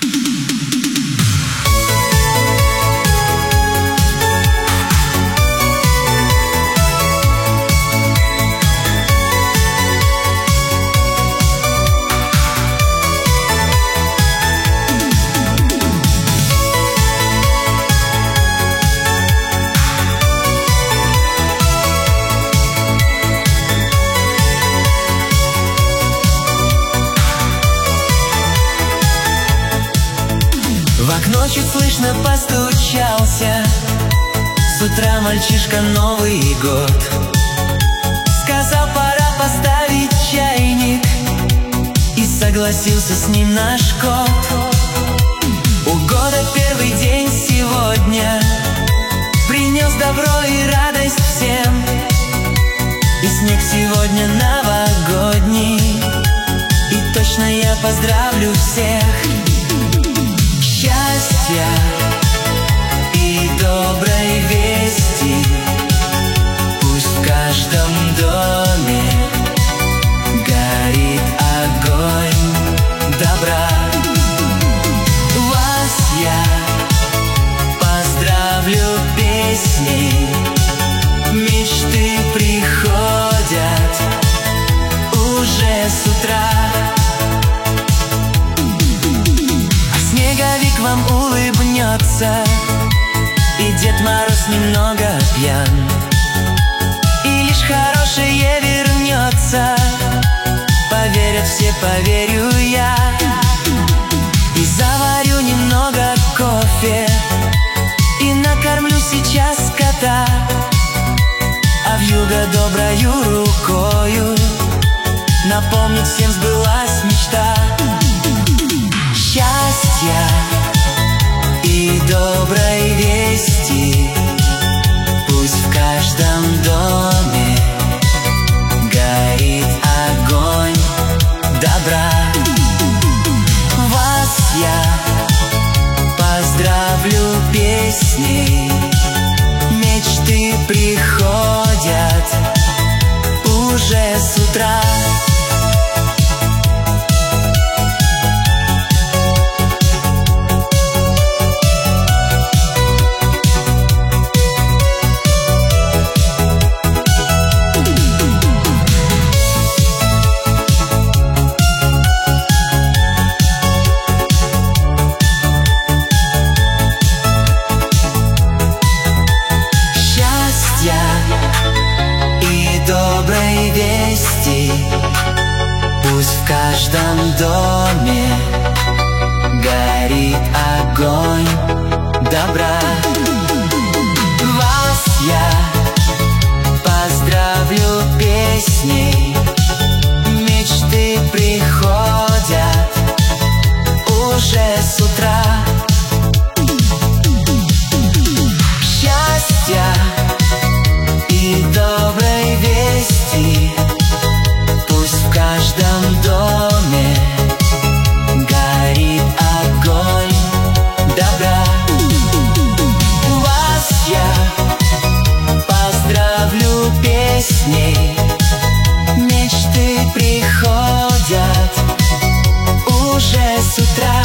В окно чуть слышно постучался с утра мальчишка Новый год. Сказал, пора поставить чайник, и согласился с ним наш кот. У года первый день сегодня принес добро и радость всем, и снег сегодня новогодний, и точно я поздравлю всех. Счастья и доброй вести пусть в каждом доме горит огонь добра. Вас я поздравлю песней, мечты приходят уже с утра. Снеговик вам улыбнется, и Дед Мороз немного пьян, и лишь хорошее вернется, поверят все, поверю я. И заварю немного кофе, и накормлю сейчас кота, а вьюга доброю рукою напомнит всем, сбылась мечта. Счастья и доброй вести пусть в каждом доме горит огонь добра. Вас я поздравлю песней, мечты приходят уже с утра. Доброй вести пусть в каждом доме горит огонь добра. Вас я поздравлю песней, мечты приходят уже с утра. Счастья и доброй вести пусть в каждом доме горит огонь добра. Вас я поздравлю песней, мечты приходят уже с утра.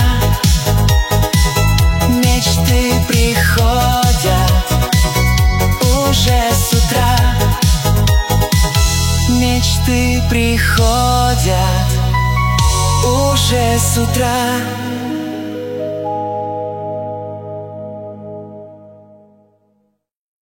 Мечты приходят уже с утра. Мечты приходят уже с утра.